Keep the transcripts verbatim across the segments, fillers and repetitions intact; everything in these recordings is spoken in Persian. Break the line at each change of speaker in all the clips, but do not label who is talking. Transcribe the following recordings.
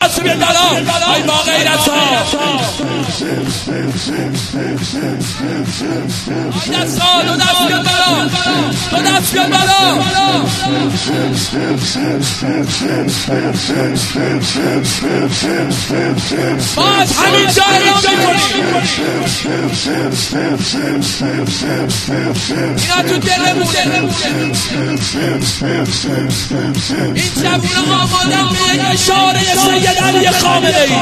دست بیاد بالا ای با غیرت ها دست ها دو دست بیاد بالا دو دست بیاد بالا باز همین جا اعلام میکنیم اینا تو دلمونه این جوون آمادن به یک اشاره سید علی خامنه‌ای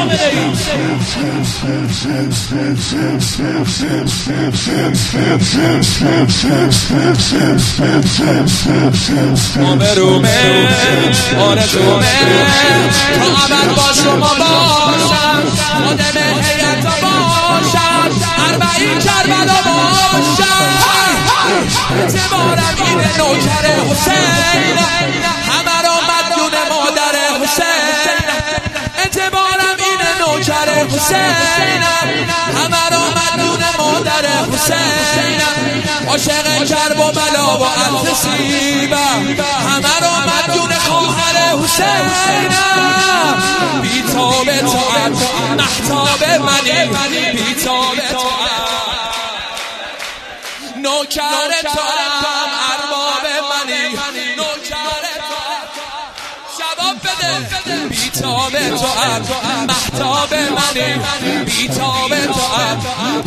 آبرومه آرزومه تا ابد با شما باشم آدم حیرت باشم اربعین کربلا باشم اعتبارم اینه نوکر حسین همه را مدیون مادر حسین اعتبارم اینه نوکر حسین همه را مدیون مادر حسین عاشق کرب و بلا و التسیبم همه را مدیون خواهر حسین بیتاب تو محتاب منی بیتاب تو نوکر تو ارباب منی نوکر تو جواب بده بیتاب تو محتاب منی بیتاب تو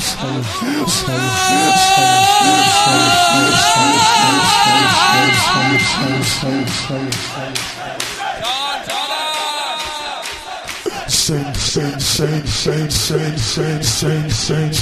Sing, sing, sing, sing, sing, sing, sing, sing, sing,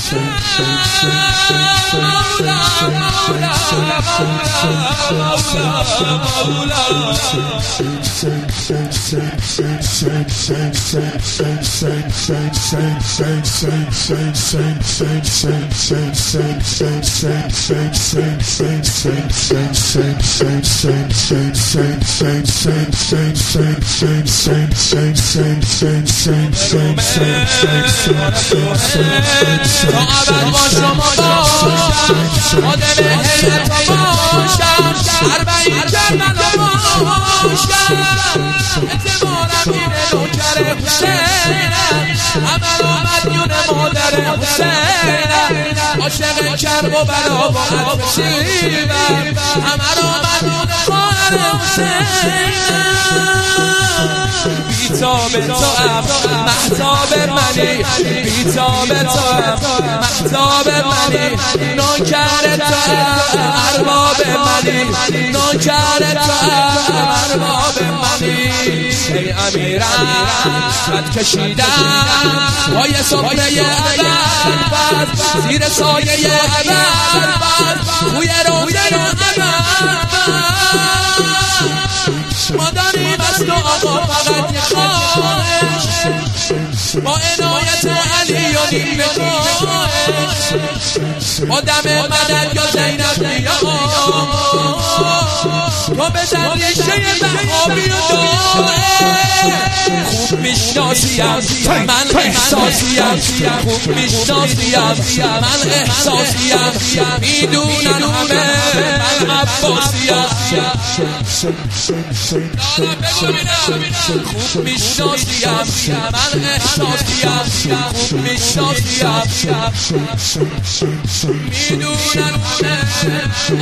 sing, sing, sing, sing, sing, sing, sing, sing, تا با شما باشم آدم حیرت باشم اربعین کربلا باشم اعتبارم اینه نوکر حسین همه را مدیون مادر حسین عاشق کرب و بلا و التسیبم همه را مدیون خواهر حسین بیتاب تو محتاب منی بیتاب تو محتاب منی نوکر تو ارباب منی نوکر تو ارباب منی ای امیرم خط کشیدم پای صفحه ابد زیر سایه ابد توی روزه ابد ما داریم از تو آقا فقط یه خواهش با عنایت علی و نیمه خواهش با دم مدد یا زینب یا تو بزن ریشه بهابی و داره خوب میشناسیم من احساسیم خوب میشناسیم من احساسیم میدونن همه من عباسیم خوب میشناسیم من احساسیم خوب میشناسیم میدونن همه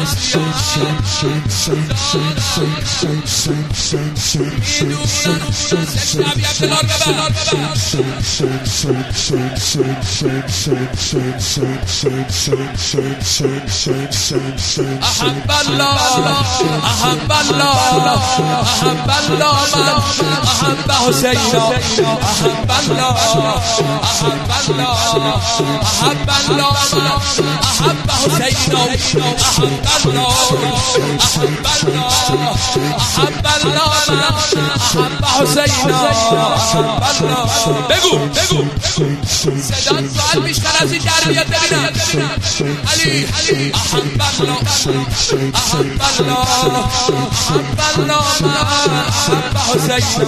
أحب الله أحب الله أحب الله أحب حسين أحب الله أحب الله أحب الله أحب حسين أحب الله أحب الله أحب الله أحب حسين أحب الله بگو بگو صدات سوال بیشتر از این در بیاد ببینم علی أحب الله أحب الله أحب الله أحب حسين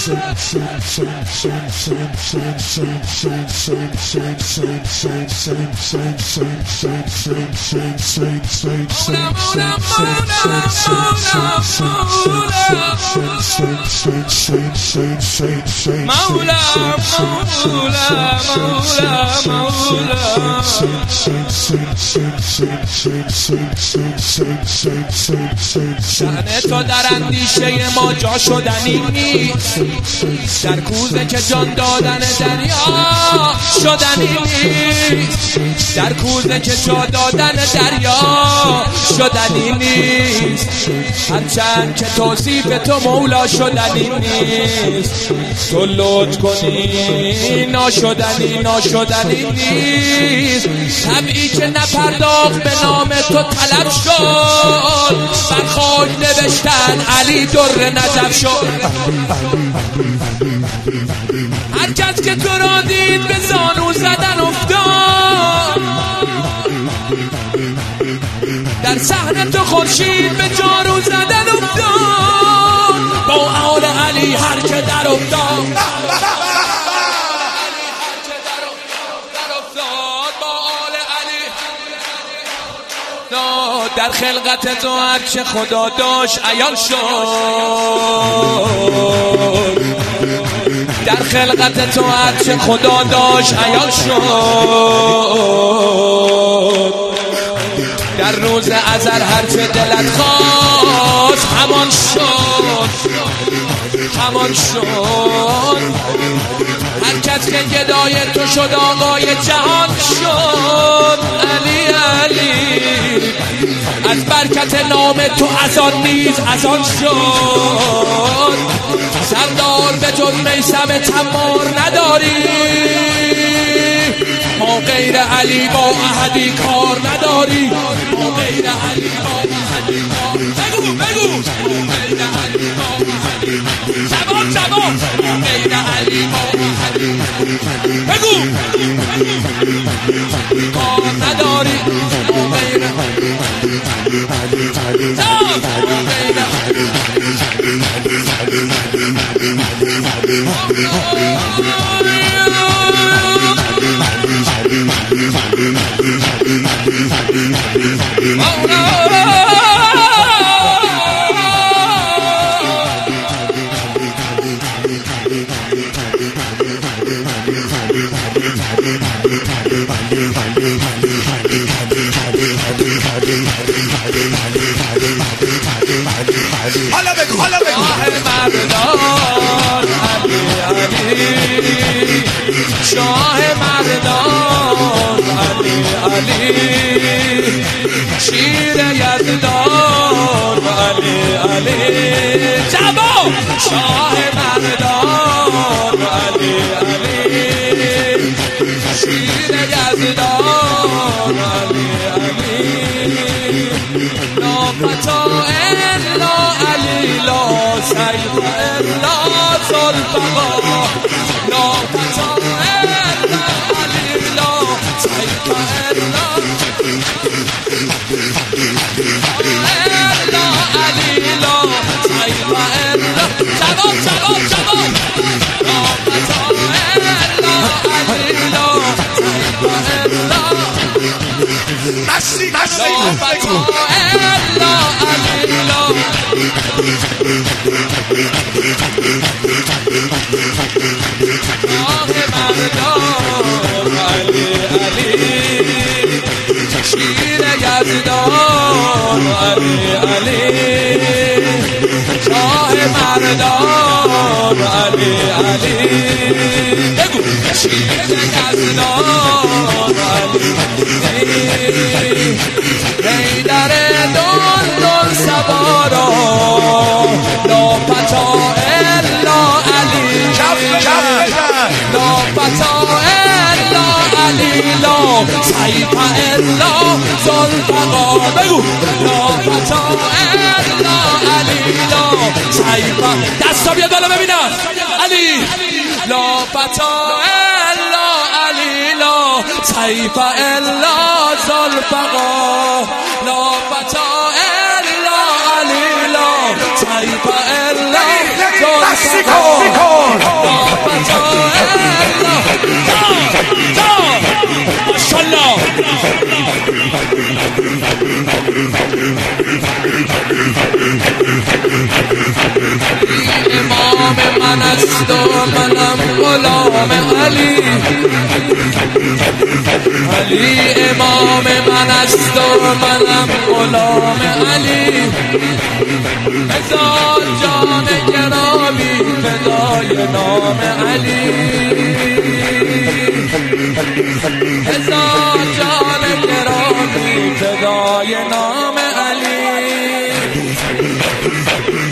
شأن تو در اندیشه ما جا شدنی نیست، در کوزه که جان دادن دریا شدنی نیست، در کوزه که جا دادن دریا شدنی نیست، هرچند که توصیف تو مولا شدنی نیست، تو لطف کنی ناشدنی ناشدنی نیست، طبعی که نپرداخت به نام تو طلب شد، بر خاک نوشتن علی در نجف شد، هر کس که تو را دید به زانو زدن افتاد، در صحنه تو خورشید به جارو زدن افتاد، با آل علی هر که در افتاد در خلقت تو هرچه خدا داشت عیان شد، در خلقت تو هرچه خدا داشت عیان شد، در روز ازل هرچه دلت خواست همان شد همان شد، هر کس که گدای تو شد آقای جهان شد، علی علی از برکت نام تو از آن نیز از آن شد، سردار به جز میثم تمار نداری، ما غیر علی با احدی کار نداری، ما غیر علی با احدی کار بگو بگو ما غیر علی با احدی زبان زبان ما غیر علی با احدی بگو کار نداری، ما غیر
حالا بگو حالا بگو
شاه مردان علی علی شیر یزدان علی علی جبا شاه مردان علی علی شیر یزدان علی علی نافتا الا علی لا سیف الا ذوالبقا نافتا الا علی لا سیف الا الا علی لا سیف الا جواب جواب جواب نافتا الا علی لا سیف الا
مسی مسی
نافتا الا علی لا شاه مردان علی علی شیر یزدان علی علی شاه مردان علی علی بگو شیر یزدان علی حیدر دون دون سوارا لا پتا الا علی لا پتا الا علی لا سیف الا ذوالبقا بگو لا پتا الا علی لا سیف دستا بیا بالا ببینم علی لا پتا الا علی لا سیف الا ذوالبقا لا پتا الا علی لا سیف الا ذوالبقا امام من است و منم غلام علی علی امام من است و منم غلام علی هزار جان گرامی فدای نام علی هزار جان گرامی فدای نام علی